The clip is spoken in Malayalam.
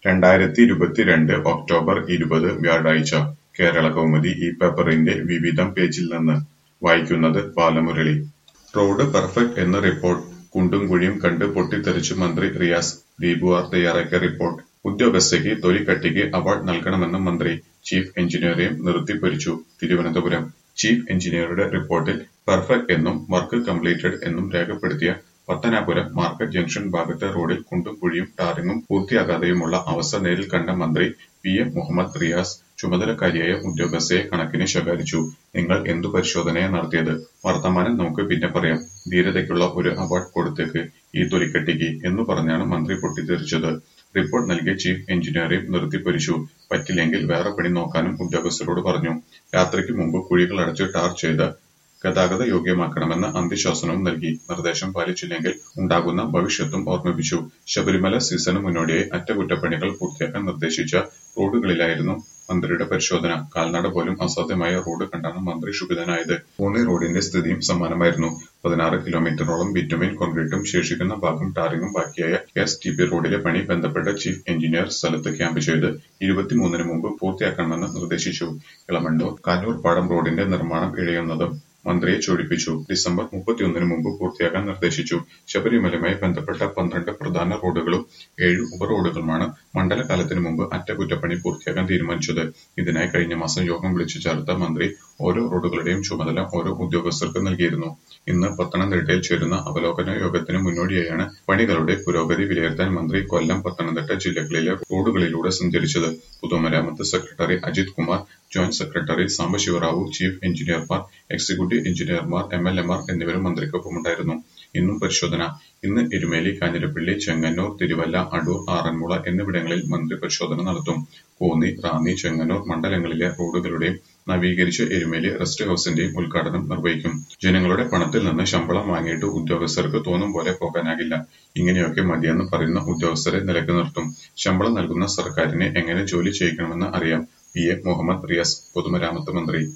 2022 ഒക്ടോബർ 20 വ്യാഴാഴ്ച കേരളകൗമുദി ഈ പേപ്പറിന്റെ വിവിധം പേജിൽ നിന്ന് വായിക്കുന്നത് ബാലമുരളി. റോഡ് പെർഫെക്റ്റ് എന്ന റിപ്പോർട്ട്. കുണ്ടും കുഴിയും കണ്ട് പൊട്ടിത്തെറിച്ചു മന്ത്രി റിയാസ്. ദീപുആർ തയ്യാറാക്കിയ റിപ്പോർട്ട്. ഉദ്യോഗസ്ഥയ്ക്ക് തൊലിക്കട്ടിക്ക് അവാർഡ് നൽകണമെന്ന് മന്ത്രി. ചീഫ് എഞ്ചിനീയറെയും നിർത്തിപ്പൊരിച്ചു. തിരുവനന്തപുരം. ചീഫ് എഞ്ചിനീയറുടെ റിപ്പോർട്ടിൽ പെർഫെക്റ്റ് എന്നും വർക്ക് കംപ്ലീറ്റഡ് എന്നും രേഖപ്പെടുത്തിയ പത്തനാപുരം മാർക്കറ്റ് ജംഗ്ഷൻ ഭാഗത്തെ റോഡിൽ കുണ്ടും കുഴിയും ടാറിങ്ങും പൂർത്തിയാകാതെയുമുള്ള അവസ്ഥ നേരിൽ കണ്ട മന്ത്രി PM മുഹമ്മദ് റിയാസ് ചുമതലക്കാരിയായ ഉദ്യോഗസ്ഥയെ കണക്കിന് ശകാരിച്ചു. നിങ്ങൾ എന്തു പരിശോധനയാ നടത്തിയത്? വർത്തമാനം നമുക്ക് പിന്നെ പറയാം. ധീരതയ്ക്കുള്ള ഒരു അവാർഡ് കൊടുത്തേക്ക് ഈ തൊലിക്കട്ടിക്ക് എന്നു പറഞ്ഞാണ് മന്ത്രി പൊട്ടിത്തെറിച്ചത്. റിപ്പോർട്ട് നൽകിയ ചീഫ് എഞ്ചിനീയറെയും നിർത്തിപ്പൊരിച്ചു. പറ്റില്ലെങ്കിൽ വേറെ പണി നോക്കാനും ഉദ്യോഗസ്ഥരോട് പറഞ്ഞു. രാത്രിക്ക് മുമ്പ് കുഴികൾ അടച്ച് ടാർ ചെയ്ത് ഗതാഗത യോഗ്യമാക്കണമെന്ന് അന്ത്യശാസനവും നൽകി. നിർദ്ദേശം പാലിച്ചില്ലെങ്കിൽ ഉണ്ടാകുന്ന ഭവിഷ്യത്തും ഓർമ്മിപ്പിച്ചു. ശബരിമല സീസണിന് മുന്നോടിയായി അറ്റകുറ്റപ്പണികൾ പൂർത്തിയാക്കാൻ നിർദ്ദേശിച്ച റോഡുകളിലായിരുന്നു മന്ത്രിയുടെ പരിശോധന. കാൽനട പോലും അസാധ്യമായ റോഡ് കണ്ടാണ് മന്ത്രി ക്ഷുഭിതനായത്. പൂനെ റോഡിന്റെ സ്ഥിതിയും സമാനമായിരുന്നു. 16 കിലോമീറ്ററോളം ബിറ്റുമിൻ കോൺക്രീറ്റും ശേഷിക്കുന്ന ഭാഗം ടാറിങ്ങും ബാക്കിയായ STP റോഡിലെ പണി ബന്ധപ്പെട്ട ചീഫ് എഞ്ചിനീയർ സ്ഥലത്ത് ക്യാമ്പ് ചെയ്ത് 23-ന് മുമ്പ് പൂർത്തിയാക്കണമെന്ന് നിർദ്ദേശിച്ചു. ഇളമണ്ണൂർ കാഞ്ഞൂർപ്പാടം റോഡിന്റെ നിർമ്മാണം ഇഴയുന്നതും മന്ത്രിയെ ചൊടിപ്പിച്ചു. ഡിസംബർ 31-ന് മുമ്പ് പൂർത്തിയാക്കാൻ നിർദ്ദേശിച്ചു. ശബരിമലയുമായി ബന്ധപ്പെട്ട 12 പ്രധാന റോഡുകളും 7 ഉപറോഡുകളുമാണ് മണ്ഡലകാലത്തിന് മുമ്പ് അറ്റകുറ്റപ്പണി പൂർത്തിയാക്കാൻ തീരുമാനിച്ചത്. ഇതിനായി കഴിഞ്ഞ മാസം യോഗം വിളിച്ചു ചേർത്ത മന്ത്രി ഓരോ റോഡുകളുടെയും ചുമതല ഓരോ ഉദ്യോഗസ്ഥർക്ക് നൽകിയിരുന്നു. ഇന്ന് പത്തനംതിട്ടയിൽ ചേരുന്ന അവലോകന യോഗത്തിന് മുന്നോടിയായാണ് പണികളുടെ പുരോഗതി വിലയിരുത്താൻ മന്ത്രി കൊല്ലം, പത്തനംതിട്ട ജില്ലകളിലെ റോഡുകളിലൂടെ സഞ്ചരിച്ചത്. പൊതുമരാമത്ത് secretary Ajith Kumar, joint secretary Sambasivarao, chief എഞ്ചിനീയർമാർ, എക്സിക്യൂട്ടീവ് എഞ്ചിനീയർമാർ, MLA-മാർ എന്നിവരും മന്ത്രിക്കൊപ്പമുണ്ടായിരുന്നു. ഇന്നും പരിശോധന. ഇന്ന് എരുമേലി, കാഞ്ഞിരപ്പള്ളി, ചെങ്ങന്നൂർ, തിരുവല്ല, അടൂർ, ആറന്മുള എന്നിവിടങ്ങളിൽ മന്ത്രി പരിശോധന നടത്തും. കോന്നി, റാന്നി, ചെങ്ങന്നൂർ മണ്ഡലങ്ങളിലെ റോഡുകളുടെയും നവീകരിച്ച എരുമേലി റെസ്റ്റ് ഹൌസിന്റെയും ഉദ്ഘാടനം നിർവഹിക്കും. ജനങ്ങളുടെ പണത്തിൽ നിന്ന് ശമ്പളം വാങ്ങിയിട്ട് ഉദ്യോഗസ്ഥർക്ക് തോന്നും പോലെ പോകാനാകില്ല. ഇങ്ങനെയൊക്കെ മതിയെന്ന് പറയുന്ന ഉദ്യോഗസ്ഥരെ നിലക്ക് നിർത്തും. ശമ്പളം നൽകുന്ന സർക്കാരിനെ എങ്ങനെ ജോലി ചെയ്യിക്കണമെന്ന് അറിയാം. PM മുഹമ്മദ് റിയാസ്, പൊതുമരാമത്ത് മന്ത്രി.